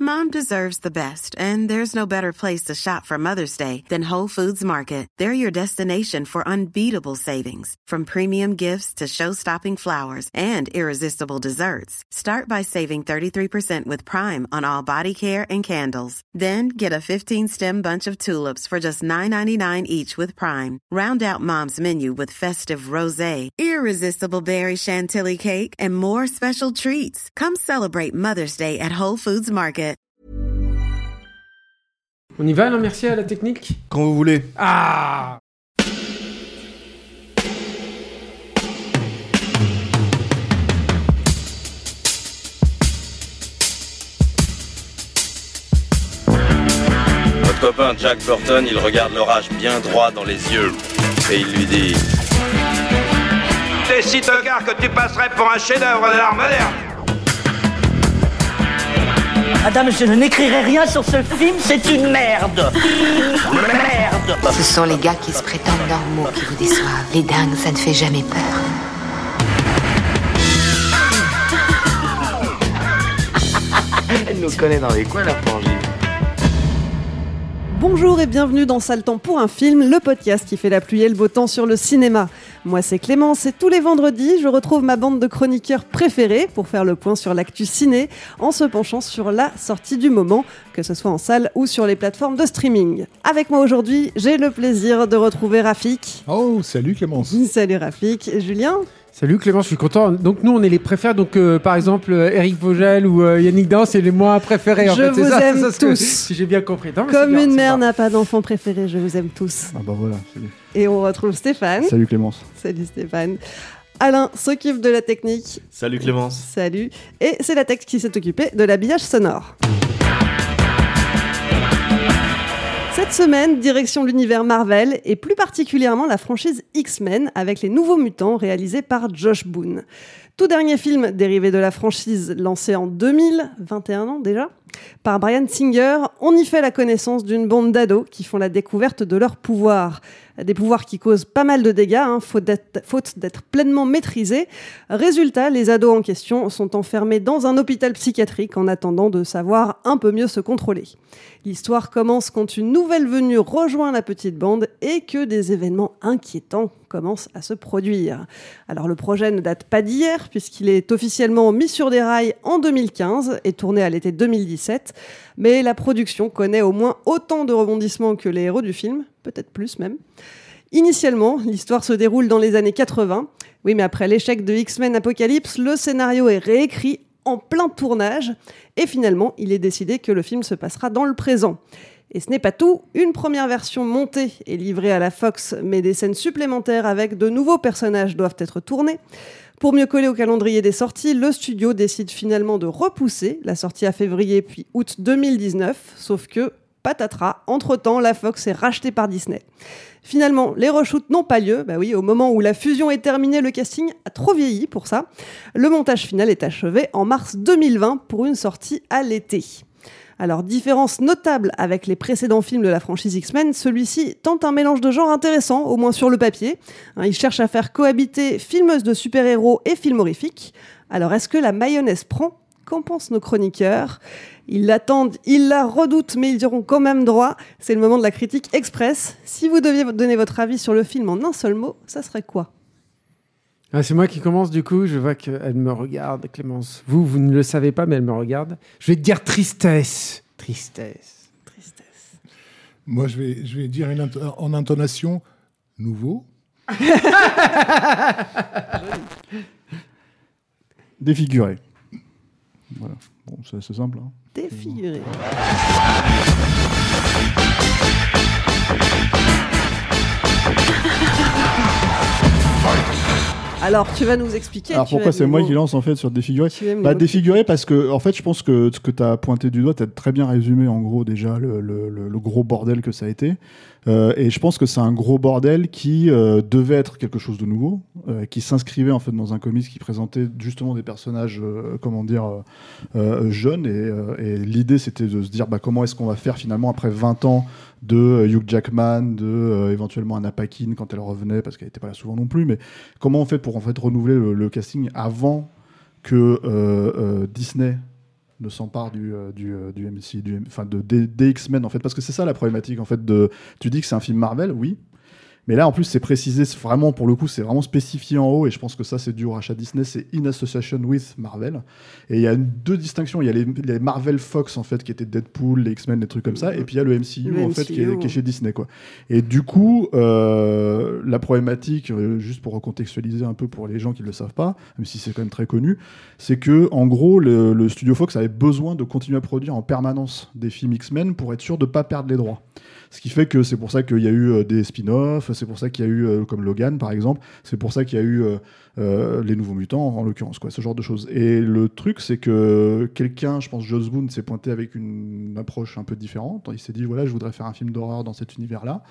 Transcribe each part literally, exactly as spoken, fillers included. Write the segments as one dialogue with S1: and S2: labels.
S1: Mom deserves the best, and there's no better place to shop for Mother's Day than Whole Foods Market. They're your destination for unbeatable savings, from premium gifts to show-stopping flowers and irresistible desserts. Start by saving thirty-three percent with Prime on all body care and candles. Then get a fifteen-stem bunch of tulips for just nine ninety-nine each with Prime. Round out Mom's menu with festive rosé, irresistible berry chantilly cake, and more special treats. Come celebrate Mother's Day at Whole Foods Market.
S2: On y va, non, merci à la technique.
S3: Quand vous voulez.
S2: Ah!
S4: Votre copain Jack Burton, il regarde l'orage bien droit dans les yeux et il lui dit:
S5: T'es si tocard que tu passerais pour un chef-d'œuvre de l'art moderne.
S6: Madame, je n'écrirai rien sur ce film, c'est une merde. Merde.
S7: Ce sont les gars qui se prétendent normaux qui vous déçoivent. Les dingues, ça ne fait jamais peur.
S8: Elle nous connaît dans les coins, la frangine.
S9: Bonjour et bienvenue dans Sale Temps pour un film, le podcast qui fait la pluie et le beau temps sur le cinéma. Moi c'est Clémence et tous les vendredis, je retrouve ma bande de chroniqueurs préférés pour faire le point sur l'actu ciné en se penchant sur la sortie du moment, que ce soit en salle ou sur les plateformes de streaming. Avec moi aujourd'hui, j'ai le plaisir de retrouver Rafik.
S3: Oh, salut Clémence.
S9: Salut Rafik. Et Julien.
S2: Salut Clément, je suis content. Donc nous, on est les préférés. Donc euh, par exemple, euh, Eric Vogel ou euh, Yannick Dahan, c'est les moins préférés. En
S9: je
S2: fait.
S9: vous
S2: c'est ça,
S9: aime
S2: c'est ça,
S9: tous.
S2: Que, si j'ai bien compris. Non,
S9: Comme
S2: bien,
S9: une mère
S2: bien.
S9: n'a pas d'enfant préféré, je vous aime tous.
S3: Ah bah voilà, salut.
S9: Et on retrouve Stéphane.
S3: Salut Clémence.
S9: Salut Stéphane. Alain s'occupe de la technique.
S8: Salut Clémence.
S9: Salut. Et c'est la tech qui s'est occupée de l'habillage sonore. Cette semaine, direction l'univers Marvel et plus particulièrement la franchise X-Men avec les Nouveaux Mutants réalisés par Josh Boone. Tout dernier film dérivé de la franchise lancé en deux mille, vingt et un ans déjà, par Bryan Singer, on y fait la connaissance d'une bande d'ados qui font la découverte de leurs pouvoirs. Des pouvoirs qui causent pas mal de dégâts, hein, faute, d'être, faute d'être pleinement maîtrisés. Résultat, les ados en question sont enfermés dans un hôpital psychiatrique en attendant de savoir un peu mieux se contrôler. L'histoire commence quand une nouvelle venue rejoint la petite bande et que des événements inquiétants commencent à se produire. Alors le projet ne date pas d'hier puisqu'il est officiellement mis sur des rails en deux mille quinze et tourné à l'été deux mille dix-sept, mais la production connaît au moins autant de rebondissements que les héros du film, peut-être plus même. Initialement, l'histoire se déroule dans les années quatre-vingts. Oui, mais après l'échec de X-Men Apocalypse, le scénario est réécrit en plein tournage et finalement, il est décidé que le film se passera dans le présent. Et ce n'est pas tout, une première version montée et livrée à la Fox, mais des scènes supplémentaires avec de nouveaux personnages doivent être tournées. Pour mieux coller au calendrier des sorties, le studio décide finalement de repousser la sortie à février puis août deux mille dix-neuf, sauf que, patatras, entre-temps, la Fox est rachetée par Disney. Finalement, les reshoots n'ont pas lieu. Bah oui, au moment où la fusion est terminée, le casting a trop vieilli pour ça. Le montage final est achevé en mars deux mille vingt pour une sortie à l'été. Alors, différence notable avec les précédents films de la franchise X-Men, celui-ci tente un mélange de genres intéressant, au moins sur le papier. Hein, il cherche à faire cohabiter filmeuse de super-héros et film horrifique. Alors, est-ce que la mayonnaise prend ? Qu'en pensent nos chroniqueurs ? Ils l'attendent, ils la redoutent, mais ils auront quand même droit. C'est le moment de la critique express. Si vous deviez donner votre avis sur le film en un seul mot, ça serait quoi ?
S2: Ah, c'est moi qui commence, du coup. Je vois qu'elle me regarde, Clémence. Vous, vous ne le savez pas, mais elle me regarde. Je vais te dire tristesse. Tristesse.
S9: Tristesse.
S3: Moi, je vais, je vais dire une int- en intonation nouveau. Défiguré. Voilà. Bon, c'est assez simple. Hein.
S9: Défiguré. Alors, tu vas nous expliquer.
S3: Alors pourquoi c'est moi mots. qui lance en fait sur défiguré ? Bah, défiguré parce que en fait je pense que ce que tu as pointé du doigt, tu as très bien résumé en gros déjà le, le, le, le gros bordel que ça a été. Euh, et je pense que c'est un gros bordel qui euh, devait être quelque chose de nouveau, euh, qui s'inscrivait en fait dans un comics qui présentait justement des personnages, euh, comment dire, euh, euh, jeunes. Et, euh, et l'idée c'était de se dire bah, comment est-ce qu'on va faire finalement après vingt ans de euh, Hugh Jackman, de euh, éventuellement Anna Paquin quand elle revenait parce qu'elle n'était pas là souvent non plus. Mais comment on fait pour en fait renouveler le, le casting avant que euh, euh, Disney ne s'empare du, euh, du, euh, du M C, du, enfin de, des, des X-Men en fait, parce que c'est ça la problématique en fait. De, tu dis que c'est un film Marvel, oui. Mais là, en plus, c'est précisé, c'est vraiment, pour le coup, c'est vraiment spécifié en haut, et je pense que ça, c'est dû au rachat Disney, c'est in association with Marvel. Et il y a une, deux distinctions. Il y a les, les Marvel Fox, en fait, qui étaient Deadpool, les X-Men, des trucs comme ça, et puis il y a le M C U,
S9: le
S3: en
S9: M C U,
S3: fait, qui est, qui est chez Disney, quoi. Et du coup, euh, la problématique, euh, juste pour recontextualiser un peu pour les gens qui ne le savent pas, même si c'est quand même très connu, c'est que, en gros, le, le studio Fox avait besoin de continuer à produire en permanence des films X-Men pour être sûr de ne pas perdre les droits. Ce qui fait que c'est pour ça qu'il y a eu euh, des spin-offs, c'est pour ça qu'il y a eu, euh, comme Logan par exemple, c'est pour ça qu'il y a eu euh, euh, les Nouveaux Mutants en l'occurrence, quoi, ce genre de choses. Et le truc, c'est que quelqu'un, je pense Joss Boone, s'est pointé avec une approche un peu différente. Il s'est dit, voilà, je voudrais faire un film d'horreur dans cet univers-là.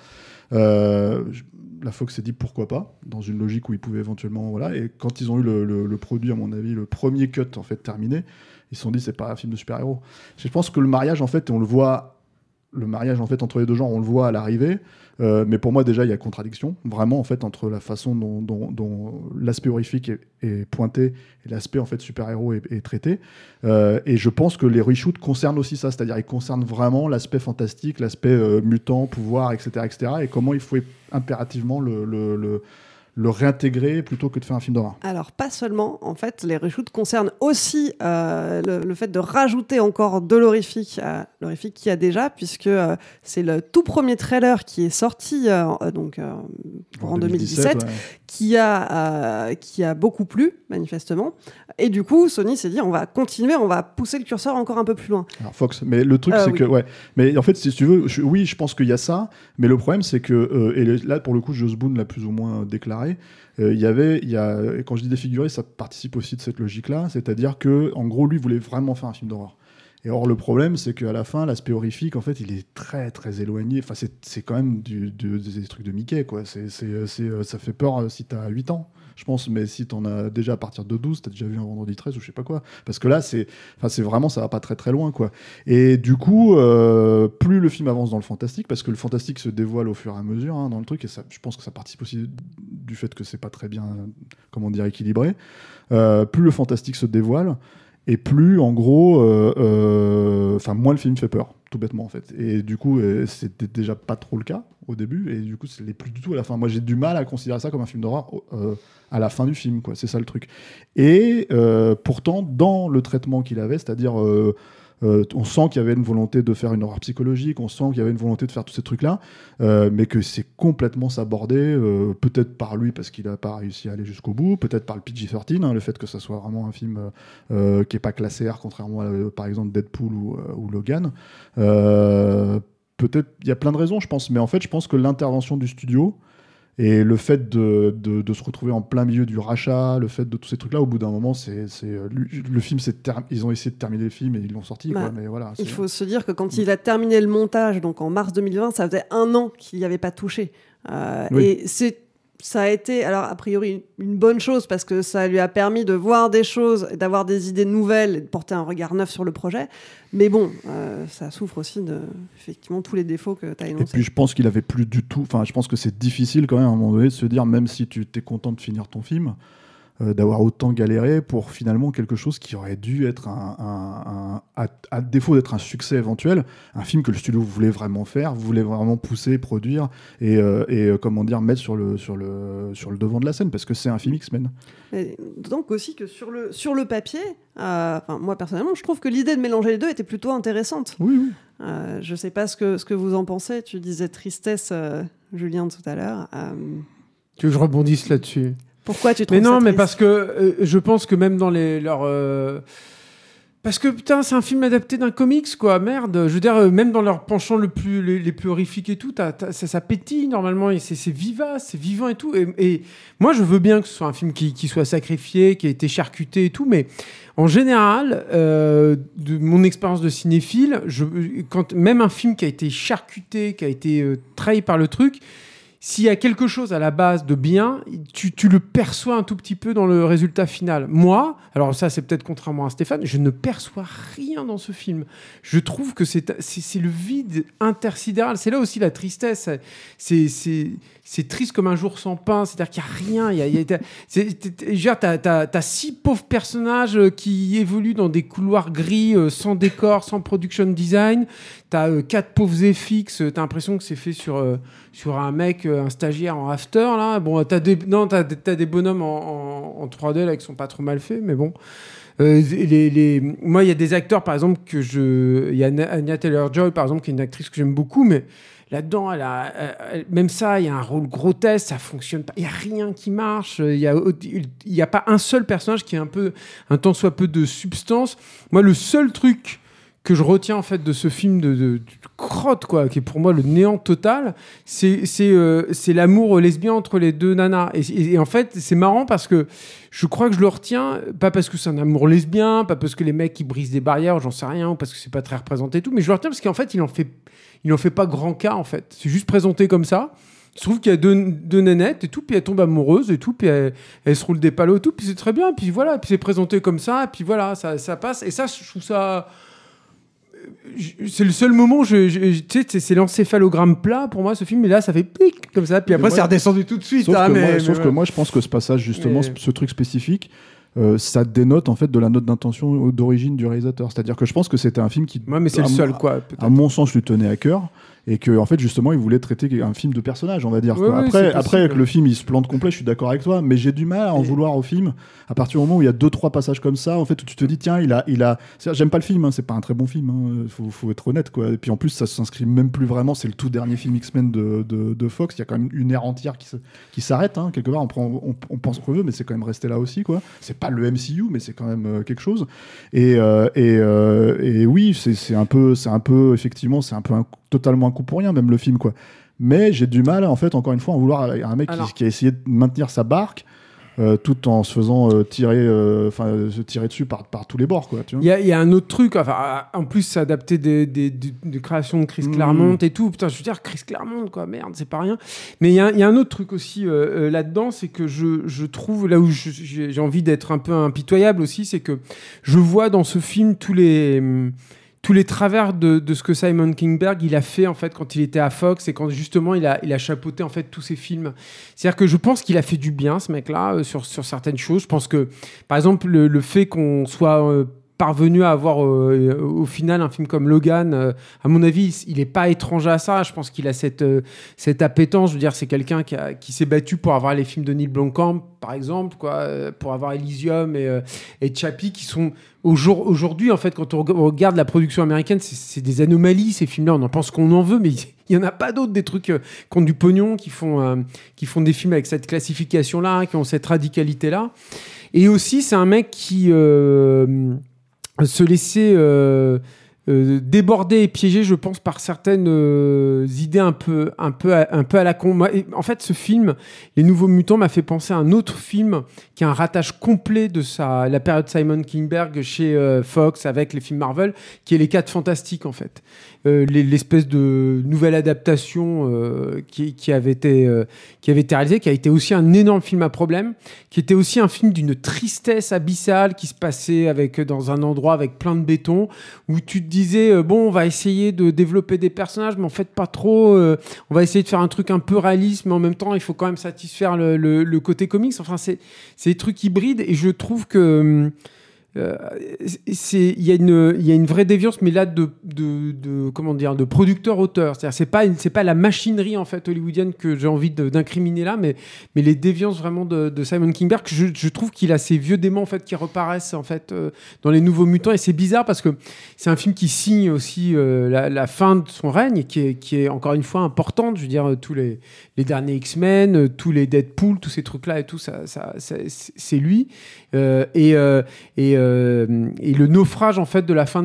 S3: Euh, je, la Fox s'est dit, pourquoi pas, dans une logique où ils pouvaient éventuellement... Voilà. Et quand ils ont eu le, le, le produit, à mon avis, le premier cut en fait terminé, ils se sont dit, c'est pas un film de super-héros. Je pense que le mariage, en fait, on le voit... Le mariage en fait entre les deux genres, on le voit à l'arrivée, euh, mais pour moi déjà il y a contradiction vraiment en fait entre la façon dont, dont, dont l'aspect horrifique est, est pointé et l'aspect en fait super-héros est, est traité. Euh, et je pense que les reshoots concernent aussi ça, c'est-à-dire ils concernent vraiment l'aspect fantastique, l'aspect euh, mutant, pouvoir, et cetera, et cetera. Et comment il faut impérativement le, le, le le réintégrer plutôt que de faire un film d'horreur.
S9: Alors, pas seulement. En fait, les reshoots concernent aussi euh, le, le fait de rajouter encore de l'horrifique à l'horrifique qu'il y a déjà, puisque euh, c'est le tout premier trailer qui est sorti euh, donc, euh, en deux mille dix-sept, ouais. qui, a, euh, qui a beaucoup plu, manifestement. Et du coup, Sony s'est dit, on va continuer, on va pousser le curseur encore un peu plus loin. Alors,
S3: Fox, mais le truc, euh, c'est oui. que... Ouais. Mais en fait, si tu veux, je, oui, je pense qu'il y a ça, mais le problème, c'est que... Euh, et là, pour le coup, Joss Boone l'a plus ou moins déclaré. Il euh, y avait, il y a, quand je dis défiguré, ça participe aussi de cette logique-là, c'est-à-dire que, en gros, lui voulait vraiment faire un film d'horreur. Et or, le problème, c'est qu'à la fin, l'aspect horrifique, en fait, il est très, très éloigné. Enfin, c'est, c'est quand même du, du, des trucs de Mickey, quoi. C'est, c'est, c'est, ça fait peur si t'as huit ans, je pense, mais si t'en as déjà à partir de douze, t'as déjà vu un Vendredi treize ou je sais pas quoi. Parce que là, c'est, enfin, c'est vraiment, ça va pas très, très loin, quoi. Et du coup, euh, plus le film avance dans le fantastique, parce que le fantastique se dévoile au fur et à mesure, hein, dans le truc, et ça, je pense que ça participe aussi du fait que c'est pas très bien, comment dire, équilibré. Euh, plus le fantastique se dévoile, et plus, en gros, enfin, euh, euh, moins le film fait peur, tout bêtement, en fait. Et du coup, euh, c'était déjà pas trop le cas au début, et du coup, ce n'est plus du tout à la fin. Moi, j'ai du mal à considérer ça comme un film d'horreur euh, à la fin du film, quoi. C'est ça le truc. Et euh, pourtant, dans le traitement qu'il avait, c'est-à-dire... Euh, Euh, on sent qu'il y avait une volonté de faire une horreur psychologique, on sent qu'il y avait une volonté de faire tous ces trucs-là, euh, mais que c'est complètement sabordé, euh, peut-être par lui parce qu'il n'a pas réussi à aller jusqu'au bout, peut-être par le P G treize, hein, le fait que ça soit vraiment un film euh, qui n'est pas classé R, contrairement à, euh, par exemple, Deadpool ou, euh, ou Logan. Euh, peut-être, il y a plein de raisons, je pense, mais en fait, je pense que l'intervention du studio, et le fait de, de, de se retrouver en plein milieu du rachat, le fait de tous ces trucs-là, au bout d'un moment, c'est, c'est, le, le film, c'est ter- ils ont essayé de terminer le film et ils l'ont sorti. Bah, quoi, mais voilà,
S9: il faut se dire que quand il a terminé le montage, donc en mars deux mille vingt, ça faisait un an qu'il n'y avait pas touché. Euh, oui. Et c'est, ça a été, alors a priori, une bonne chose parce que ça lui a permis de voir des choses, d'avoir des idées nouvelles et de porter un regard neuf sur le projet. Mais bon, euh, ça souffre aussi de, effectivement, tous les défauts que tu as énoncés.
S3: Et puis je pense qu'il avait plus du tout... Enfin, je pense que c'est difficile quand même à un moment donné de se dire, même si tu t'es content de finir ton film, euh, d'avoir autant galéré pour finalement quelque chose qui aurait dû être un... un, un à, à défaut d'être un succès éventuel, un film que le studio voulait vraiment faire, voulait vraiment pousser, produire et, euh, et euh, comment dire, mettre sur le, sur, le, sur le devant de la scène, parce que c'est un film X-Men.
S9: Et donc aussi que sur le, sur le papier, euh, moi personnellement, je trouve que l'idée de mélanger les deux était plutôt intéressante.
S3: Oui, oui.
S9: Euh, je ne sais pas ce que, ce que vous en pensez. Tu disais tristesse, euh, Julien, tout à l'heure. Euh...
S2: Tu veux que je rebondisse là-dessus ?
S9: Pourquoi tu trouves
S2: mais
S9: ça
S2: non,
S9: triste ?
S2: Mais parce que euh, je pense que même dans les, leurs... Euh... Parce que putain, c'est un film adapté d'un comics, quoi. Merde. Je veux dire, euh, même dans leurs penchants le plus, les, les plus horrifiques et tout, t'as, t'as, ça, ça pétille normalement, et c'est, c'est vivace, c'est vivant et tout. Et, et moi, je veux bien que ce soit un film qui, qui soit sacrifié, qui a été charcuté et tout, mais en général, euh, de mon expérience de cinéphile, je, quand même un film qui a été charcuté, qui a été euh, trahi par le truc, s'il y a quelque chose à la base de bien, tu, tu le perçois un tout petit peu dans le résultat final. Moi, alors ça c'est peut-être contrairement à Stéphane, je ne perçois rien dans ce film. Je trouve que c'est, c'est, c'est le vide intersidéral. C'est là aussi la tristesse. C'est, c'est, c'est triste comme un jour sans pain. C'est-à-dire qu'il n'y a rien. Il y a, il y a, t'as, c'est, t'as, t'as, t'as, t'as six pauvres personnages qui évoluent dans des couloirs gris, euh, sans décor, sans production design. T'as euh, quatre pauvres effets fixes. T'as l'impression que c'est fait sur, euh, sur un mec... un stagiaire en after là, bon t'as des non t'as, t'as des bonhommes en, en, en trois D là qui sont pas trop mal faits, mais bon euh, les, les moi il y a des acteurs par exemple que je il y a Anya Taylor-Joy par exemple qui est une actrice que j'aime beaucoup, mais là-dedans elle a elle, même ça il y a un rôle grotesque, ça fonctionne pas, il y a rien qui marche, il y a il y a pas un seul personnage qui est un peu un tant soit peu de substance. Moi le seul truc que je retiens en fait de ce film de, de, de crotte quoi, qui est pour moi le néant total, c'est c'est euh, c'est l'amour lesbien entre les deux nanas. Et, et, et en fait c'est marrant parce que je crois que je le retiens pas parce que c'est un amour lesbien, pas parce que les mecs qui brisent des barrières, j'en sais rien, ou parce que c'est pas très représenté et tout, mais je le retiens parce qu'en fait il en fait il en fait pas grand cas en fait. C'est juste présenté comme ça. Je trouve qu'il y a deux, deux nanettes et tout, puis elles tombent amoureuses et tout, puis elles, elles se roulent des palos et tout, puis c'est très bien, puis voilà, puis c'est présenté comme ça, puis voilà, ça ça passe. Et ça je trouve ça c'est le seul moment où je, je, tu sais, c'est l'encéphalogramme plat pour moi ce film, mais là ça fait pic comme ça, puis après moi, c'est redescendu tout de suite.
S3: Sauf,
S2: hein,
S3: que,
S2: mais,
S3: moi,
S2: mais
S3: sauf
S2: ouais.
S3: que moi je pense que ce passage justement,
S2: mais...
S3: ce, ce truc spécifique, euh, ça dénote en fait de la note d'intention d'origine du réalisateur. C'est-à-dire que je pense que c'était un film qui,
S2: ouais, mais c'est
S3: à,
S2: le seul quoi. Peut-être.
S3: À mon sens, lui tenait à cœur. Et que en fait justement il voulait traiter un film de personnage, on va dire.
S2: Ouais,
S3: quoi.
S2: ouais,
S3: après, après avec
S2: possible.
S3: le film il se plante complet, je suis d'accord avec toi, mais j'ai du mal à en
S2: Et...
S3: vouloir au film à partir du moment où il y a deux trois passages comme ça en fait où tu te dis tiens il a il a j'aime pas le film, hein, c'est pas un très bon film, hein, faut, faut être honnête quoi. Et puis en plus ça s'inscrit même plus vraiment, c'est le tout dernier film X-Men de, de, de Fox, il y a quand même une ère entière qui, se, qui s'arrête hein, quelque part, on, prend, on, on pense qu'on veut mais c'est quand même resté là aussi quoi. C'est pas le M C U mais c'est quand même euh, quelque chose. Et, euh, et, euh, et oui c'est, c'est un peu c'est un peu effectivement c'est un peu un totalement un coup pour rien, même le film, quoi. Mais j'ai du mal, en fait, encore une fois, à en vouloir à un mec Alors... qui, qui a essayé de maintenir sa barque euh, tout en se faisant euh, tirer, enfin, euh, se tirer dessus par, par tous les bords, quoi. Tu vois.
S2: Il y a, y a un autre truc, enfin, en plus, c'est adapté des, des, des, des créations de Chris mmh. Claremont et tout. Putain, je veux dire, Chris Claremont, quoi, merde, c'est pas rien. Mais il y, y a un autre truc aussi euh, euh, là-dedans, c'est que je, je trouve, là où je, j'ai, j'ai envie d'être un peu impitoyable aussi, c'est que je vois dans ce film tous les... Hum, tous les travers de, de ce que Simon Kinberg il a fait en fait quand il était à Fox et quand justement il a, il a chapeauté en fait tous ses films. C'est-à-dire que je pense qu'il a fait du bien ce mec-là euh, sur, sur certaines choses. Je pense que par exemple le, le fait qu'on soit euh, parvenu à avoir euh, au final un film comme Logan, euh, à mon avis il est pas étranger à ça. Je pense qu'il a cette, euh, cette appétence. Je veux dire c'est quelqu'un qui, a, qui s'est battu pour avoir les films de Neil Blomkamp par exemple, quoi, euh, pour avoir Elysium et, euh, et Chappie qui sont au jour, aujourd'hui en fait quand on regarde la production américaine c'est, c'est des anomalies ces films-là, on en pense qu'on en veut mais il y en a pas d'autres, des trucs euh, qui ont du pognon, qui font, euh, qui font des films avec cette classification-là, hein, qui ont cette radicalité-là. Et aussi c'est un mec qui euh, se laissait euh, euh, déborder et piéger, je pense, par certaines euh, idées un peu, un peu, à, un peu à la con. Moi, en fait, ce film, Les Nouveaux Mutants, m'a fait penser à un autre film qui a un rattache complet de sa, la période Simon Kinberg chez euh, Fox avec les films Marvel, qui est Les Quatre Fantastiques, en fait. Euh, l'espèce de nouvelle adaptation euh, qui, qui, avait été, euh, qui avait été réalisée, qui a été aussi un énorme film à problème, qui était aussi un film d'une tristesse abyssale qui se passait avec, dans un endroit avec plein de béton, où tu te disais, euh, bon, on va essayer de développer des personnages, mais en fait pas trop, euh, on va essayer de faire un truc un peu réaliste, mais en même temps, il faut quand même satisfaire le, le, le côté comics. Enfin, c'est, c'est des trucs hybrides, et je trouve que... Euh, c'est il y a une il y a une vraie déviance mais là de de, de comment dire de producteur auteur, c'est-à-dire c'est pas une, c'est pas la machinerie en fait hollywoodienne que j'ai envie de, d'incriminer là, mais mais les déviances vraiment de, de Simon Kinberg. Je, je trouve qu'il a ces vieux démons en fait qui reparaissent en fait euh, dans Les Nouveaux Mutants, et c'est bizarre parce que c'est un film qui signe aussi euh, la, la fin de son règne, qui est qui est encore une fois importante. Je veux dire, tous les les derniers X-Men, tous les Deadpool, tous ces trucs là et tout ça, ça, ça c'est lui euh, et euh, et, euh, et le naufrage en fait de la fin de cette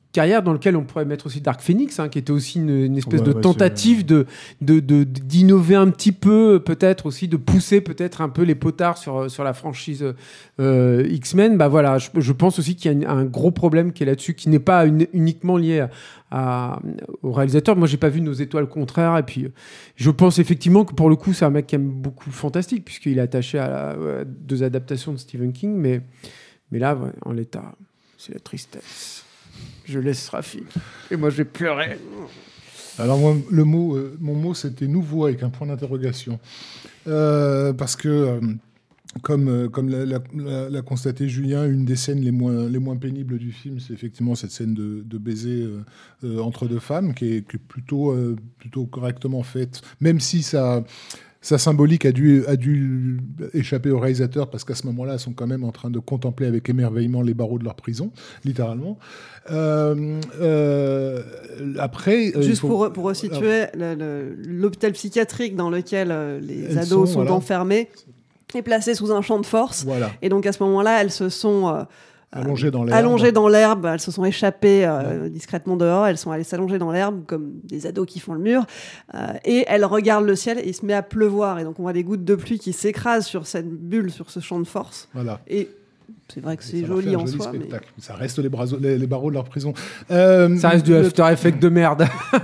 S2: carrière dans lequel on pourrait mettre aussi Dark Phoenix, hein, qui était aussi une, une espèce
S3: Ouais,
S2: de
S3: ouais,
S2: tentative de, de, de, d'innover un petit peu, peut-être aussi de pousser peut-être un peu les potards sur, sur la franchise euh, X-Men. Bah voilà, je, je pense aussi qu'il y a une, un gros problème qui est là-dessus, qui n'est pas une, uniquement lié à, à, au réalisateur. Moi, j'ai pas vu Nos étoiles contraires, et puis je pense effectivement que pour le coup, c'est un mec qui aime beaucoup le fantastique, puisqu'il est attaché à, la, à deux adaptations de Stephen King, mais, mais là, ouais, en l'état, c'est la tristesse. Je laisse Rafi. Et moi, j'ai pleuré.
S10: Alors, moi, le mot, euh, mon mot, c'était nouveau avec un point d'interrogation. Euh, parce que, euh, comme, euh, comme l'a, l'a, l'a constaté Julien, une des scènes les moins, les moins pénibles du film, c'est effectivement cette scène de, de baiser euh, euh, entre deux femmes, qui est, qui est plutôt, euh, plutôt correctement faite, même si ça. Sa symbolique a dû, a dû échapper aux réalisateurs parce qu'à ce moment-là, ils sont quand même en train de contempler avec émerveillement les barreaux de leur prison, littéralement. Euh, euh, après,
S9: juste
S10: faut...
S9: pour, pour resituer, le, le, l'hôpital psychiatrique dans lequel euh, les elles ados sont, sont voilà. enfermés est placé sous un champ de force. Voilà. Et donc à ce moment-là, elles se sont euh,
S10: allongées dans l'herbe.
S9: Allongées dans l'herbe, elles se sont échappées euh, ouais. discrètement dehors, elles sont allées s'allonger dans l'herbe comme des ados qui font le mur, euh, et elles regardent le ciel et il se met à pleuvoir, et donc on voit des gouttes de pluie qui s'écrasent sur cette bulle, sur ce champ de force.
S10: Voilà.
S9: Et c'est vrai que c'est joli en
S10: joli
S9: soi. Mais...
S10: Ça reste les, bras, les, les barreaux de leur prison. Euh,
S2: ça reste du le... After Effects de merde.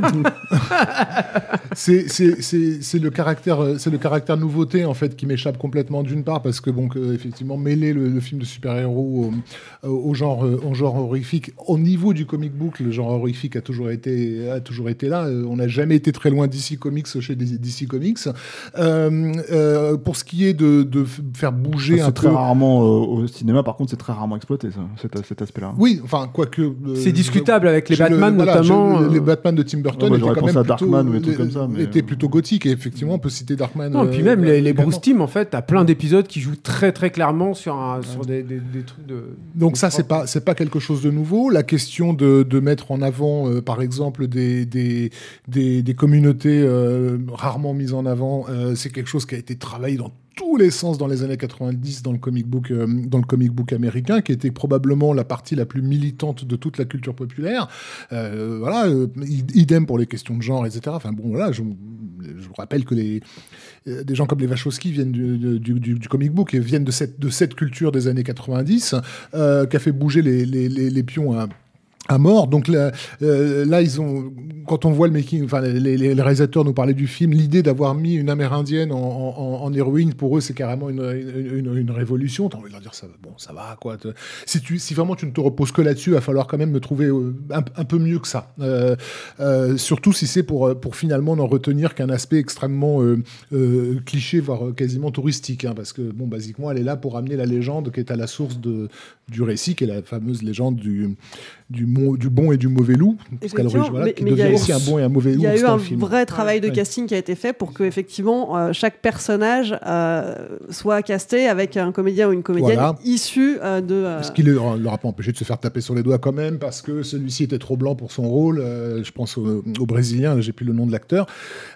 S10: c'est, c'est, c'est, c'est, le caractère, c'est le caractère nouveauté, en fait, qui m'échappe complètement, d'une part, parce que, bon, que, effectivement, mêler le, le film de super-héros au, au, genre, au genre horrifique, au niveau du comic book, le genre horrifique a toujours été, a toujours été là. On n'a jamais été très loin d'D C Comics chez D C Comics. Euh, euh, pour ce qui est de, de faire bouger
S3: ça,
S10: un
S3: c'est
S10: peu...
S3: très rarement euh, au cinéma, par contre, c'est très rarement exploité, ça, cet, cet aspect-là.
S10: Oui, enfin, quoique... Euh,
S2: c'est discutable
S10: je,
S2: avec les Batman,
S10: le,
S2: notamment.
S10: Voilà, je,
S2: euh...
S10: Les Batman de Tim Burton
S3: ouais,
S10: étaient quand même
S3: à
S10: plutôt,
S3: Darkman ou des trucs comme ça, mais...
S10: étaient plutôt gothiques, et effectivement, on peut citer Darkman.
S2: Non,
S10: euh,
S2: puis même
S10: euh,
S2: les, les Bruce Timm, en fait, t'as plein d'épisodes qui jouent très, très clairement sur, un, ouais. sur des, des, des trucs de...
S10: Donc
S2: de
S10: ça,
S2: propre.
S10: c'est pas, c'est pas quelque chose de nouveau. La question de, de mettre en avant, euh, par exemple, des, des, des, des communautés euh, rarement mises en avant, euh, c'est quelque chose qui a été travaillé dans tous les sens dans les années quatre-vingt-dix dans le comic book, euh, dans le comic book américain, qui était probablement la partie la plus militante de toute la culture populaire. Euh, voilà, euh, idem pour les questions de genre, et cetera. Enfin bon, voilà, je, je vous rappelle que les, euh, des gens comme les Wachowski viennent du, du, du, du comic book et viennent de cette, de cette culture des années quatre-vingt-dix, euh, qui a fait bouger les, les, les, les pions à à mort. Donc là, euh, là, ils ont, quand on voit le making, enfin les, les, les réalisateurs nous parlaient du film, l'idée d'avoir mis une Amérindienne en, en, en héroïne, pour eux, c'est carrément une, une, une, une révolution. T'as envie de leur dire ça, bon, ça va quoi. Si tu, si vraiment tu ne te reposes que là-dessus, il va falloir quand même me trouver un, un peu mieux que ça. Euh, euh, surtout si c'est pour pour finalement n'en retenir qu'un aspect extrêmement euh, euh, cliché, voire quasiment touristique, hein, parce que bon, basiquement, elle est là pour amener la légende qui est à la source de du récit, qui est la fameuse légende du du du bon et du mauvais loup, parce qu'à l'origine, voilà, qui devient aussi un bon et un mauvais loup.
S9: Il y a eu un
S10: film.
S9: vrai travail de
S10: ouais.
S9: casting qui a été fait pour que effectivement euh, chaque personnage euh, soit casté avec un comédien ou une comédienne voilà. issue euh, de. Euh...
S10: Ce qui ne leur, leur a pas empêché de se faire taper sur les doigts quand même, parce que celui-ci était trop blanc pour son rôle. Euh, je pense au, au Brésilien, j'ai plus le nom de l'acteur.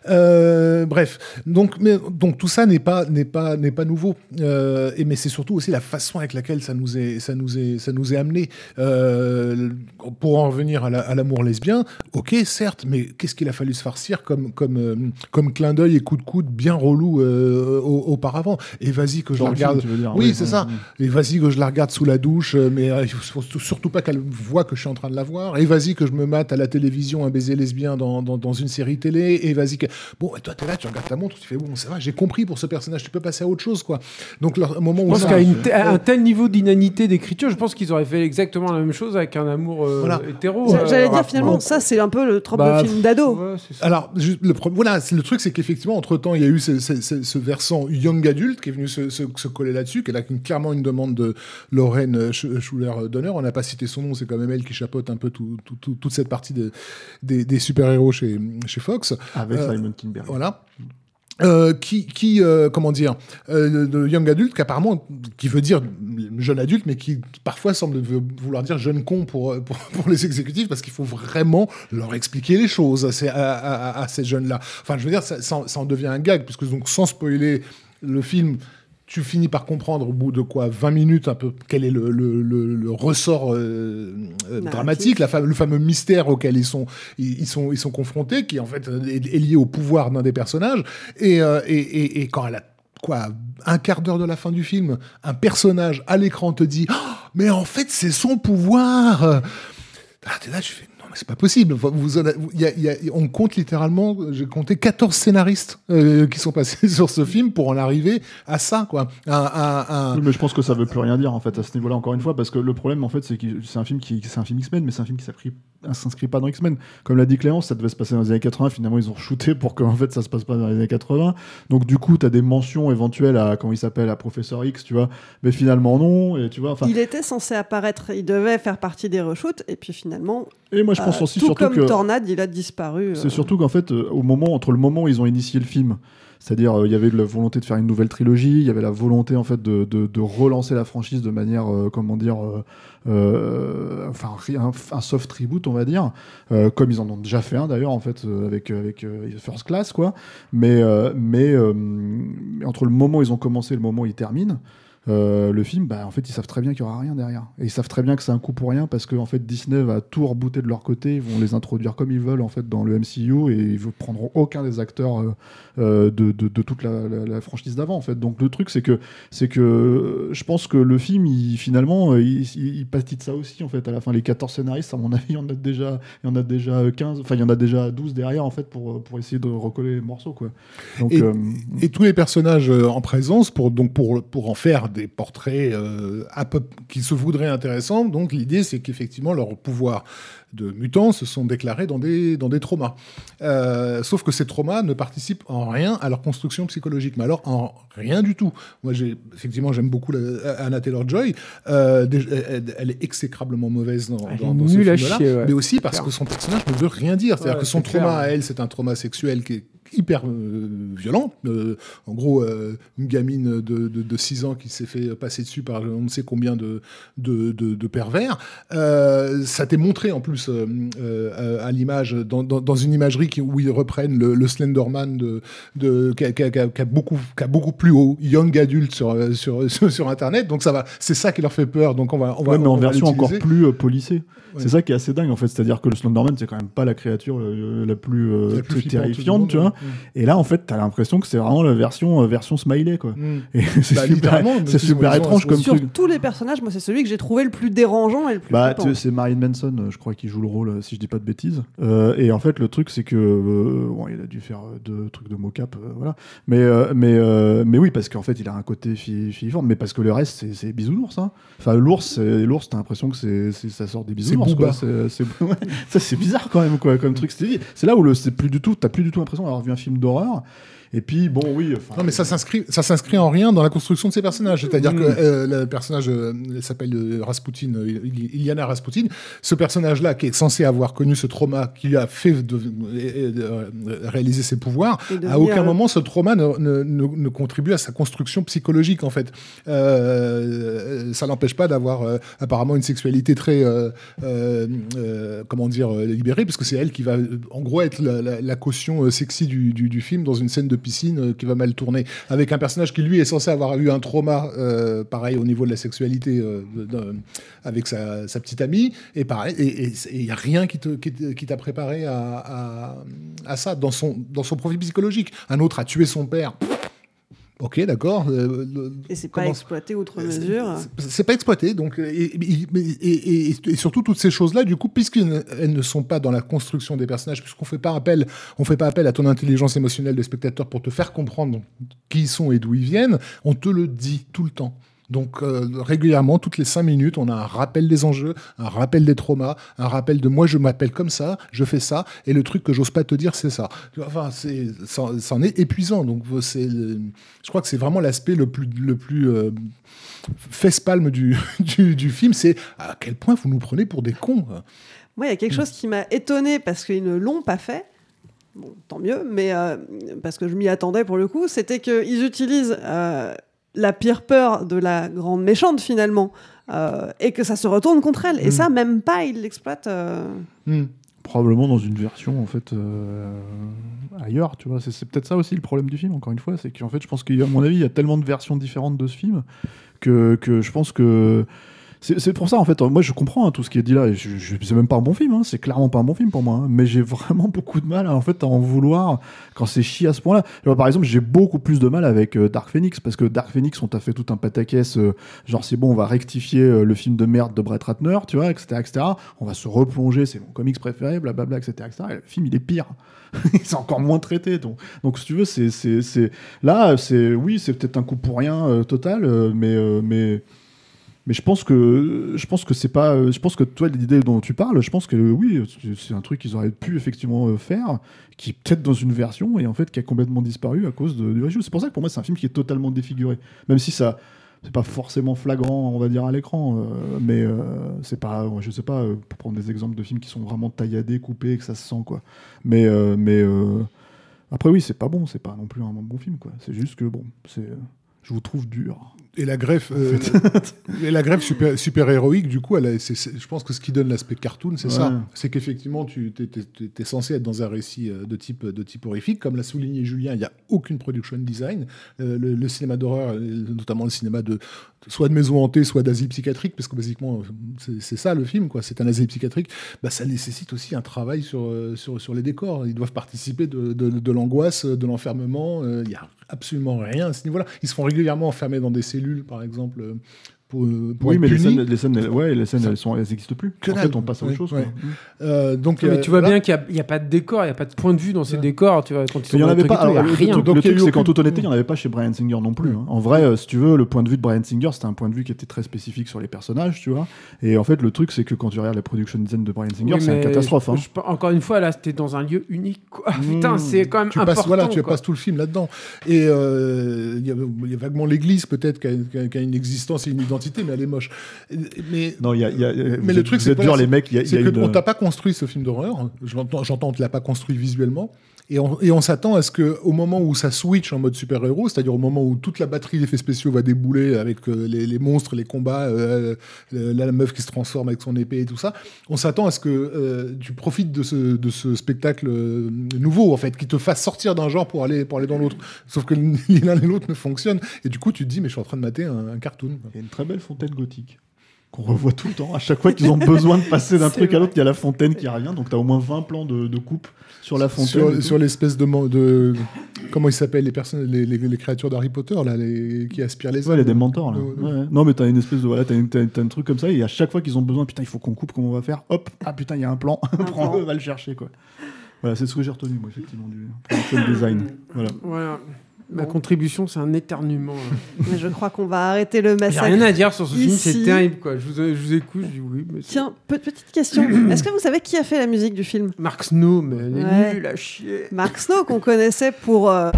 S10: Euh, bref, donc, mais, donc tout ça n'est pas n'est pas n'est pas nouveau. Euh, et mais c'est surtout aussi la façon avec laquelle ça nous est ça nous est ça nous est amené. Euh, pour en revenir à, la, à l'amour lesbien, ok, certes, mais qu'est-ce qu'il a fallu se farcir comme, comme, euh, comme clin d'œil et coup de coude bien relou euh, auparavant. Et vas-y que je Dans la regarde. Film, tu veux dire, oui, oui, c'est oui, ça. Oui. Et vas-y que je la regarde sous la douche, mais euh, il faut surtout pas qu'elle voie que je suis en train de la voir. Et vas-y que je me mate à la télévision un baiser lesbien dans, dans, dans une série télé. Et vas-y que. Bon, et toi, t'es là, tu regardes ta montre, tu fais bon, ça va, j'ai compris pour ce personnage, tu peux passer à autre chose, quoi. Donc, là, un moment
S2: je
S10: où.
S2: pense
S10: ça,
S2: qu'à une t- euh, un tel niveau d'inanité d'écriture, je pense qu'ils auraient fait exactement la même chose avec un amour euh, voilà. hétéro.
S9: J'allais euh, dire finalement, bon, ça c'est un peu le trope bah, de film d'ado.
S10: Ouais, alors, le, voilà, le truc c'est qu'effectivement, entre-temps, il y a eu ce, ce, ce, ce versant young adulte qui est venu se, se, se coller là-dessus, qui est là, clairement une demande de Lorraine Schuller-Donner. On n'a pas cité son nom, c'est quand même elle qui chapeaute un peu tout, tout, tout, toute cette partie de, des, des super-héros chez, chez Fox.
S3: Avec euh, Simon Kinberg.
S10: Voilà. Euh, qui, qui euh, comment dire, euh, de young adulte, qui apparemment, qui veut dire jeune adulte, mais qui parfois semble vouloir dire jeune con pour, pour, pour les exécutifs, parce qu'il faut vraiment leur expliquer les choses à ces, à, à, à ces jeunes-là. Enfin, je veux dire, ça, ça, ça en devient un gag, puisque donc, sans spoiler le film, tu finis par comprendre au bout de quoi vingt minutes un peu quel est le, le, le, le ressort euh, euh, dramatique, la fam- le fameux mystère auquel ils sont, ils, ils sont, ils sont confrontés, qui en fait est, est lié au pouvoir d'un des personnages. Et, euh, et, et, et quand elle a quoi, un quart d'heure de la fin du film, un personnage à l'écran te dit oh, « mais en fait, c'est son pouvoir !» Ah, t'es là, tu fais « non, mais c'est pas possible !» vous, en a, y a, y a, on compte littéralement, j'ai compté quatorze scénaristes euh, qui sont passés sur ce film pour en arriver à ça, quoi. Un, un, un...
S3: Oui, mais je pense que ça veut plus rien dire, en fait, à ce niveau-là, encore une fois, parce que le problème, en fait, c'est que c'est un film qui, c'est un film X-Men, mais c'est un film qui s'inscrit, s'inscrit pas dans X-Men. Comme l'a dit Clémence, ça devait se passer dans les années quatre-vingts, finalement, ils ont shooté pour que, en fait, ça se passe pas dans les années quatre-vingts. Donc, du coup, t'as des mentions éventuelles à, comment il s'appelle, à Professeur X, tu vois, mais finalement, non, et tu vois, enfin...
S9: Il était censé apparaître, il devait faire partie des reshoots, et puis finalement...
S3: Et moi, je pense aussi
S9: euh, tout
S3: surtout
S9: comme
S3: que
S9: Tornade, il a disparu.
S3: C'est
S9: euh...
S3: surtout qu'en fait, euh, au moment, entre le moment où ils ont initié le film, c'est-à-dire il euh, y avait la volonté de faire une nouvelle trilogie, il y avait la volonté en fait de, de, de relancer la franchise de manière, euh, comment dire, euh, euh, enfin un, un soft reboot, on va dire, euh, comme ils en ont déjà fait un d'ailleurs en fait euh, avec avec euh, First Class quoi. Mais euh, mais euh, entre le moment où ils ont commencé et le moment où ils terminent. Euh, le film, bah, en fait, ils savent très bien qu'il n'y aura rien derrière. Et ils savent très bien que c'est un coup pour rien parce que en fait, Disney va tout rebooter de leur côté. Ils vont les introduire comme ils veulent en fait, dans le M C U et ils ne prendront aucun des acteurs euh, euh, de, de, de toute la, la, la franchise d'avant. En fait. Donc le truc, c'est que, c'est que euh, je pense que le film, il, finalement, euh, il, il, il pâtit de ça aussi. En fait. À la fin, les quatorze scénaristes, à mon avis, il y en a déjà, il y en a déjà quinze, enfin, il y en a déjà douze derrière en fait, pour, pour essayer de recoller les morceaux. Quoi. Donc,
S10: et,
S3: euh,
S10: et tous les personnages en présence, pour, donc pour, pour en faire des portraits euh, à peu, qui se voudraient intéressants. Donc l'idée, c'est qu'effectivement, leur pouvoir de mutants se sont déclarés dans des, dans des traumas. Euh, sauf que ces traumas ne participent en rien à leur construction psychologique. Mais alors, en rien du tout. Moi, j'ai, effectivement, j'aime beaucoup la, Anna Taylor-Joy. Euh, elle, elle est exécrablement mauvaise dans, dans, dans ce film-là. Chier, ouais. Mais aussi parce clair. que son personnage ne veut rien dire. C'est-à-dire ouais, que son trauma clair, ouais. à elle, c'est un trauma sexuel qui est hyper euh, violent. Euh, en gros, euh, une gamine de, de, de six ans qui s'est fait passer dessus par on ne sait combien de, de, de, de pervers. Euh, ça t'est montré en plus euh, euh, à l'image, dans, dans, dans une imagerie qui, où ils reprennent le, le Slenderman de, de, qui, a, qui, a, qui, a beaucoup, qui a beaucoup plus haut, young adulte sur, sur, sur, sur Internet. Donc ça va, c'est ça qui leur fait peur. Donc on va, on va,
S3: ouais, mais
S10: on
S3: en
S10: va
S3: version encore plus euh, polissée.
S10: Ouais.
S3: C'est ça qui est assez dingue en fait, c'est-à-dire que le Slenderman c'est quand même pas la créature euh, la plus, euh, la plus terrifiante, monde, tu vois. Ouais. Et là en fait t'as l'impression que c'est vraiment la version euh, version smiley quoi. Mm. Et c'est bah, super, c'est super étrange comme
S9: sur
S3: truc.
S9: Sur tous les personnages, moi c'est celui que j'ai trouvé le plus dérangeant et le plus.
S3: Bah c'est Marilyn Manson, je crois, qui joue le rôle si je dis pas de bêtises. Euh, et en fait le truc c'est que euh, bon il a dû faire deux trucs de mocap, euh, voilà. Mais euh, mais euh, mais oui parce qu'en fait il a un côté filiforme, mais parce que le reste c'est, c'est bisounours. Hein. Enfin l'ours, c'est, l'ours t'as l'impression que c'est, c'est ça sort des bisounours. Quoi. C'est, c'est, ouais, ça c'est bizarre quand même quoi, comme truc. C'est, c'est là où le, c'est plus du tout, t'as plus du tout l'impression d'avoir vu un film d'horreur. Et puis bon oui.
S10: Non mais ça s'inscrit, ça s'inscrit en rien dans la construction de ces personnages. C'est-à-dire mmh. que euh, le personnage euh, s'appelle euh, Rasputin, euh, Iliana Rasputin. Ce personnage-là qui est censé avoir connu ce trauma qui lui a fait de, de, de, de réaliser ses pouvoirs, à aucun moment ce trauma ne, ne, ne, ne contribue à sa construction psychologique en fait. Euh, ça n'empêche pas d'avoir euh, apparemment une sexualité très euh, euh, euh, comment dire libérée, parce que c'est elle qui va en gros être la, la, la caution sexy du, du, du film dans une scène de piscine euh, qui va mal tourner, avec un personnage qui lui est censé avoir eu un trauma euh, pareil au niveau de la sexualité euh, de, de, avec sa, sa petite amie, et pareil, et il n'y a rien qui, te, qui, qui t'a préparé à, à, à ça dans son, dans son profil psychologique. Un autre a tué son père. Ok, d'accord. Euh, le,
S9: et c'est comment... pas exploité outre mesure.
S10: C'est, c'est pas exploité, donc et, et, et, et, et surtout toutes ces choses-là, du coup, puisqu'elles ne sont pas dans la construction des personnages, puisqu'on fait pas appel, on fait pas appel à ton intelligence émotionnelle de spectateur pour te faire comprendre qui ils sont et d'où ils viennent, on te le dit tout le temps. Donc euh, régulièrement, toutes les cinq minutes, on a un rappel des enjeux, un rappel des traumas, un rappel de moi je m'appelle comme ça, je fais ça, et le truc que j'ose pas te dire, c'est ça. Enfin, c'est, ça, ça en est épuisant. Donc c'est, je crois que c'est vraiment l'aspect le plus, le plus euh, fesse-palme du, du, du film, c'est à quel point vous nous prenez pour des cons.
S9: Moi, il y a quelque chose qui m'a étonnée parce qu'ils ne l'ont pas fait. Bon, tant mieux, mais euh, parce que je m'y attendais pour le coup, c'était qu'ils utilisent euh, la pire peur de la grande méchante finalement, euh, et que ça se retourne contre elle. Mmh. Et ça, même pas, ils l'exploitent. Euh...
S10: Mmh.
S3: probablement dans une version en fait euh, ailleurs, tu vois. C'est, c'est peut-être ça aussi le problème du film. Encore une fois, c'est qu'en fait, je pense qu'à mon avis, il y a tellement de versions différentes de ce film que que je pense que C'est, c'est pour ça, en fait, moi je comprends hein, tout ce qui est dit là, et je, je, c'est même pas un bon film, hein, c'est clairement pas un bon film pour moi, hein, mais j'ai vraiment beaucoup de mal en, fait, à en vouloir quand c'est chier à ce point-là. Genre, par exemple, j'ai beaucoup plus de mal avec euh, Dark Phoenix, parce que Dark Phoenix, on t'a fait tout un pataquès, euh, genre c'est bon, on va rectifier euh, le film de merde de Brett Ratner, tu vois, et cetera, et cetera. On va se replonger, c'est mon comics préféré, blablabla, et cetera, et cetera. Et le film, il est pire. C'est encore moins traité. Donc, donc si tu veux, c'est, c'est, c'est... là, c'est... oui, c'est peut-être un coup pour rien euh, total, euh, mais... Euh, mais... Mais je pense que je pense que c'est pas. Je pense que toi, l'idée dont tu parles, je pense que oui, c'est un truc qu'ils auraient pu effectivement faire, qui est peut-être dans une version et en fait qui a complètement disparu à cause de, du rejou. C'est pour ça que pour moi, c'est un film qui est totalement défiguré, même si ça, c'est pas forcément flagrant, on va dire à l'écran, euh, mais euh, c'est pas. Je sais pas, pour prendre des exemples de films qui sont vraiment tailladés, coupés, et que ça se sent quoi. Mais euh, mais euh, après oui, c'est pas bon, c'est pas non plus un bon film quoi. C'est juste que bon, c'est. Je vous trouve dur.
S10: Et la greffe, euh, et la greffe super, super héroïque, du coup, elle a, c'est, c'est, je pense que ce qui donne l'aspect cartoon, c'est ouais. ça. C'est qu'effectivement, tu es censé être dans un récit de type, de type horrifique. Comme l'a souligné Julien, il n'y a aucune production design. Euh, le, le cinéma d'horreur, notamment le cinéma de soit de maison hantée, soit d'asile psychiatrique, parce que basiquement, c'est, c'est ça le film, quoi. C'est un asile psychiatrique. Bah, ça nécessite aussi un travail sur, sur, sur les décors. Ils doivent participer de, de, de l'angoisse, de l'enfermement. Il euh, n'y a absolument rien à ce niveau-là. Ils se font régulièrement enfermer dans des cellules, par exemple, pour, pour
S3: oui,
S10: être
S3: mais
S10: punis.
S3: les scènes, les scènes, elles, ouais, les scènes, elles sont, elles n'existent plus.
S10: Que
S3: en fait, on passe à autre chose.
S10: Ouais. Euh, donc,
S2: mais
S10: euh,
S2: tu vois
S10: voilà.
S2: bien qu'il n'y a, a pas de décor, il n'y a pas de point de vue dans ces ouais. décors. Tu vois, quand ils
S3: il y en avait pas.
S2: il y a
S3: le,
S2: rien.
S3: Le,
S10: donc,
S3: le truc, c'est
S10: aucune...
S3: qu'en toute honnêteté, il n'y en avait pas chez Bryan Singer non plus. Hein. En vrai, euh, si tu veux, le point de vue de Bryan Singer, c'était un point de vue qui était très spécifique sur les personnages, tu vois. Et en fait, le truc, c'est que quand tu regardes la production design de Bryan Singer, oui, c'est une catastrophe.
S2: Je,
S3: hein.
S2: je, encore une fois, là, c'était dans un lieu unique. Quoi. Mmh. Putain, c'est quand même
S10: tu
S2: important.
S10: Passes, voilà, tu
S2: quoi.
S10: passes tout le film là-dedans. Et il euh, y, y a vaguement l'église, peut-être, qui a, qui, a, qui a une existence et une identité, mais elle est moche. Mais,
S3: non, il y a, y a,
S10: mais le truc, c'est que,
S3: dur,
S10: voilà,
S3: les mecs, y a,
S10: c'est
S3: y a
S10: qu'on
S3: une...
S10: t'a pas construit ce film d'horreur. J'entends, j'entends, on te l'a pas construit visuellement. Et on, et on s'attend à ce qu'au moment où ça switch en mode super-héros, c'est-à-dire au moment où toute la batterie d'effets spéciaux va débouler avec euh, les, les monstres, les combats, euh, la, la meuf qui se transforme avec son épée et tout ça, on s'attend à ce que euh, tu profites de ce, de ce spectacle euh, nouveau, en fait, qui te fasse sortir d'un genre pour aller, pour aller dans l'autre. Sauf que ni l'un ni l'autre ne fonctionne. Et du coup, tu te dis, mais je suis en train de mater un, un cartoon.
S3: Il y a une très belle fontaine gothique qu'on revoit tout le temps. À chaque fois qu'ils ont besoin de passer d'un truc vrai. à l'autre, il y a la fontaine qui revient. Donc, tu as au moins vingt plans de, de coupe sur la fontaine.
S10: Sur, sur l'espèce de, de... Comment ils s'appellent, les personnes, les, les, les créatures d'Harry Potter, là, les, qui aspirent les
S3: Ouais,
S10: âmes.
S3: les Dementors, là. Ouais, ouais. Non, mais tu as une espèce de... Voilà, tu as un truc comme ça, et à chaque fois qu'ils ont besoin, putain, il faut qu'on coupe, comment on va faire ? Hop, ah putain, il y a un plan. Prends-le, va le chercher, quoi. Voilà, c'est ce que j'ai retenu, moi, effectivement, du production design. Voilà.
S2: Voilà. Ma bon. contribution, c'est un éternuement.
S9: Mais je crois qu'on va arrêter le massacre.
S2: J'ai rien à dire sur ce film,
S9: Ici.
S2: c'est terrible. Quoi. Je, vous, je vous écoute, je dis oui. Mais
S9: Tiens, pe- petite question. Est-ce que vous savez qui a fait la musique du film ?
S2: Mark Snow, mais elle est
S9: ouais.
S2: nulle à chier.
S9: Mark Snow, qu'on connaissait pour... Euh...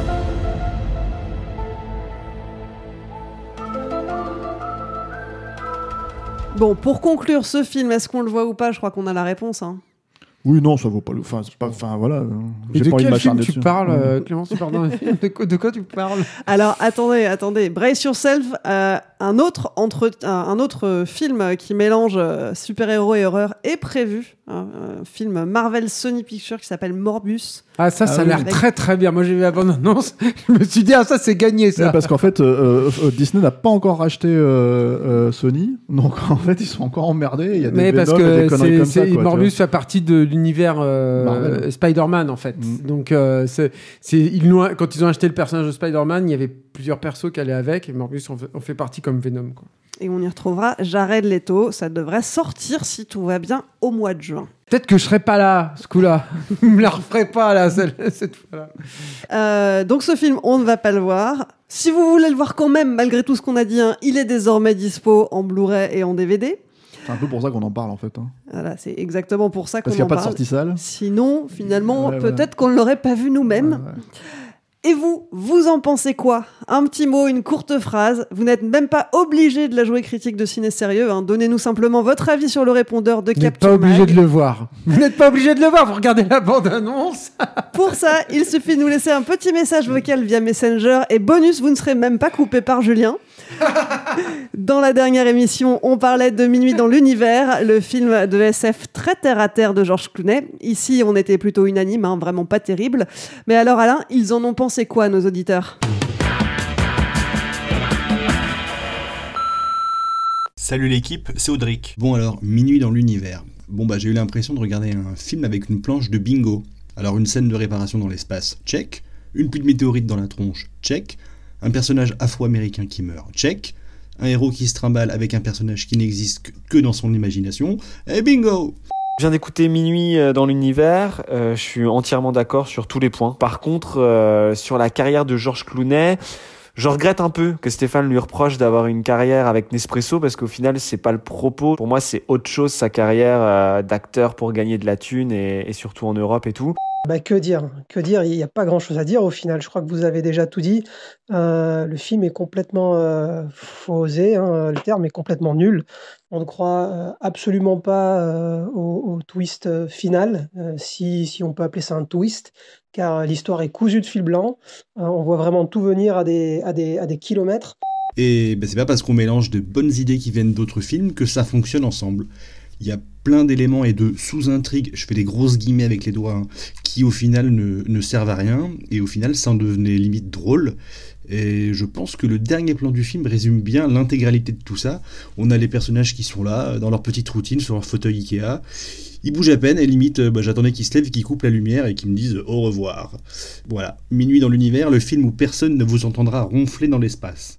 S9: Bon, pour conclure ce film, est-ce qu'on le voit ou pas ? Je crois qu'on a la réponse. Hein.
S3: Oui, non, ça vaut pas le. Enfin, c'est pas. Enfin, voilà.
S2: Et
S3: j'ai
S2: de
S3: pas envie de
S2: quel film
S3: m'acharner
S2: tu
S3: dessus.
S2: parles, euh, Clémence, tu parles dans un film de quoi, de quoi tu parles ?
S9: Alors, attendez, attendez. Brace yourself. Euh, un autre entre, un, un autre film qui mélange euh, super-héros et horreur est prévu. Hein, un film Marvel Sony Pictures qui s'appelle Morbius.
S2: Ah, ça, ça ah, a l'air
S9: avec...
S2: très très bien. Moi, j'ai vu la bande-annonce. Je me suis dit, ah, ça, c'est gagné, ça.
S3: Ouais, parce qu'en fait, euh, euh, Disney n'a pas encore racheté euh, euh, Sony. Donc, en fait, ils sont encore emmerdés. Il y a des
S2: Mais parce
S3: Venom
S2: que
S3: et des conneries
S2: c'est,
S3: comme
S2: c'est,
S3: ça. Quoi,
S2: Morbius fait partie de l'univers euh, Spider-Man, en fait. Mm. Donc, euh, c'est, c'est, ils l'ont, quand ils ont acheté le personnage de Spider-Man, il y avait plusieurs persos qui allaient avec. Et Morbius en fait, en fait partie comme Venom, quoi.
S9: Et on y retrouvera Jared Leto. Ça devrait sortir, si tout va bien, au mois de juin.
S2: Peut-être que je serai pas là, ce coup-là. Je me la referai pas, là, cette fois-là.
S9: Euh, donc, ce film, on ne va pas le voir. Si vous voulez le voir quand même, malgré tout ce qu'on a dit, hein, il est désormais dispo en Blu-ray et en D V D.
S3: C'est un peu pour ça qu'on en parle, en fait. Hein.
S9: Voilà, c'est exactement pour ça qu'on en parle.
S3: Parce qu'il n'y a pas de sortie salle.
S9: Sinon, finalement,
S3: ouais,
S9: peut-être
S3: ouais.
S9: qu'on ne l'aurait pas vu nous-mêmes.
S3: Ouais, ouais.
S9: Et vous, vous en pensez quoi ? Un petit mot, une courte phrase. Vous n'êtes même pas obligé de la jouer critique de ciné sérieux. Hein. Donnez-nous simplement votre avis sur le répondeur de
S2: Capture Mag.
S9: Capture
S2: Vous n'êtes pas obligé
S9: Mag.
S2: de le voir. Vous n'êtes pas obligé de le voir. Vous regardez la bande-annonce.
S9: Pour ça, il suffit de nous laisser un petit message vocal via Messenger. Et bonus, vous ne serez même pas coupé par Julien. Dans la dernière émission, on parlait de Minuit dans l'univers, le film de S F très terre-à-terre de Georges Clooney. Ici, on était plutôt unanime, hein, vraiment pas terrible. Mais alors Alain, ils en ont pensé quoi, nos auditeurs ?
S11: Salut l'équipe, c'est Audric. Bon alors, Minuit dans l'univers. Bon bah j'ai eu l'impression de regarder un film avec une planche de bingo. Alors une scène de réparation dans l'espace, check. Une pluie de météorites dans la tronche, check. Un personnage afro-américain qui meurt, check. Un héros qui se trimballe avec un personnage qui n'existe que dans son imagination, et bingo!
S12: Je viens d'écouter Minuit dans l'univers, euh, je suis entièrement d'accord sur tous les points. Par contre, euh, sur la carrière de Georges Clooney, je regrette un peu que Stéphane lui reproche d'avoir une carrière avec Nespresso parce qu'au final, c'est pas le propos. Pour moi, c'est autre chose, sa carrière euh, d'acteur pour gagner de la thune et, et surtout en Europe et tout.
S13: Bah, que dire Que dire Il n'y a pas grand-chose à dire au final. Je crois que vous avez déjà tout dit. Euh, le film est complètement euh, fausé, hein, le terme est complètement nul. On ne croit euh, absolument pas euh, au, au twist euh, final, euh, si, si on peut appeler ça un twist, car l'histoire est cousue de fil blanc. Euh, on voit vraiment tout venir à des, à des, à des kilomètres.
S11: Et bah, c'est pas parce qu'on mélange de bonnes idées qui viennent d'autres films que ça fonctionne ensemble. Il y a plein d'éléments et de sous-intrigues, je fais des grosses guillemets avec les doigts, hein, qui au final ne, ne servent à rien, et au final ça en devenait limite drôle. Et je pense que le dernier plan du film résume bien l'intégralité de tout ça. On a les personnages qui sont là, dans leur petite routine, sur leur fauteuil Ikea. Ils bougent à peine, et limite, bah, j'attendais qu'ils se lèvent, qu'ils coupent la lumière et qu'ils me disent au revoir. Voilà, Minuit dans l'univers, le film où personne ne vous entendra ronfler dans l'espace.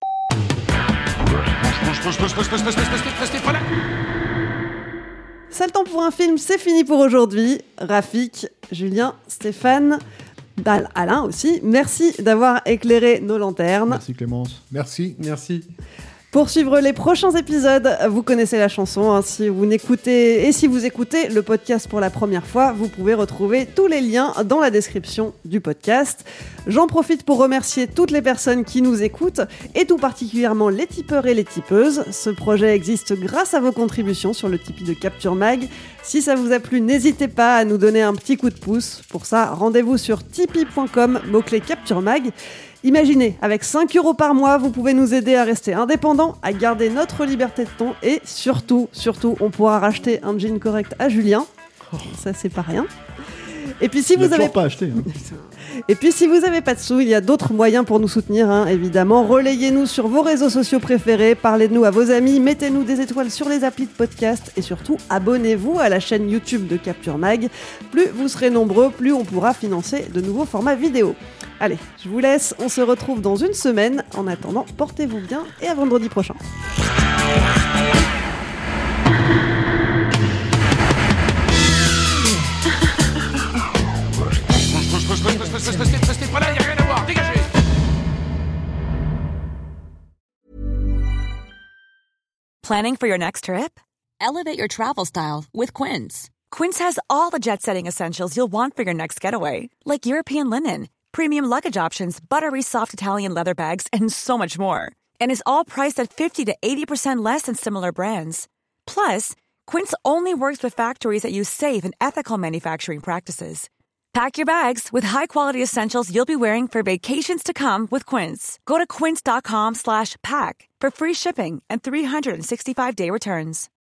S9: C'est le temps pour un film, c'est fini pour aujourd'hui. Rafik, Julien, Stéphane, Alain aussi, merci d'avoir éclairé nos lanternes.
S3: Merci Clémence.
S10: Merci.
S2: Merci.
S9: Pour suivre les prochains épisodes, vous connaissez la chanson. Hein, si vous n'écoutez et si vous écoutez le podcast pour la première fois, vous pouvez retrouver tous les liens dans la description du podcast. J'en profite pour remercier toutes les personnes qui nous écoutent et tout particulièrement les tipeurs et les tipeuses. Ce projet existe grâce à vos contributions sur le Tipeee de Capture Mag. Si ça vous a plu, n'hésitez pas à nous donner un petit coup de pouce. Pour ça, rendez-vous sur tipeee point com, mot-clé Capture Mag. Imaginez, avec cinq euros par mois, vous pouvez nous aider à rester indépendants, à garder notre liberté de ton et surtout, surtout, on pourra racheter un jean correct à Julien. Ça, c'est pas rien. Et puis si
S3: il
S9: vous avez
S3: pas acheté. Hein.
S9: Et puis si vous n'avez pas de sous, il y a d'autres moyens pour nous soutenir, hein, évidemment. Relayez-nous sur vos réseaux sociaux préférés, parlez de nous à vos amis, mettez-nous des étoiles sur les applis de podcast et surtout abonnez-vous à la chaîne YouTube de Capture Mag. Plus vous serez nombreux, plus on pourra financer de nouveaux formats vidéo. Allez, je vous laisse, on se retrouve dans une semaine. En attendant, portez-vous bien et à vendredi prochain.
S5: Restez pas là, y a rien à voir, dégagez!
S14: Planning for your next trip? Elevate your travel style with Quince. Quince has all the jet-setting essentials you'll want for your next getaway, like European linen, premium luggage options, buttery soft Italian leather bags, and so much more. And is all priced at fifty to eighty percent less than similar brands. Plus, Quince only works with factories that use safe and ethical manufacturing practices. Pack your bags with high-quality essentials you'll be wearing for vacations to come with Quince. Go to quince dot com slash pack for free shipping and three sixty-five day returns.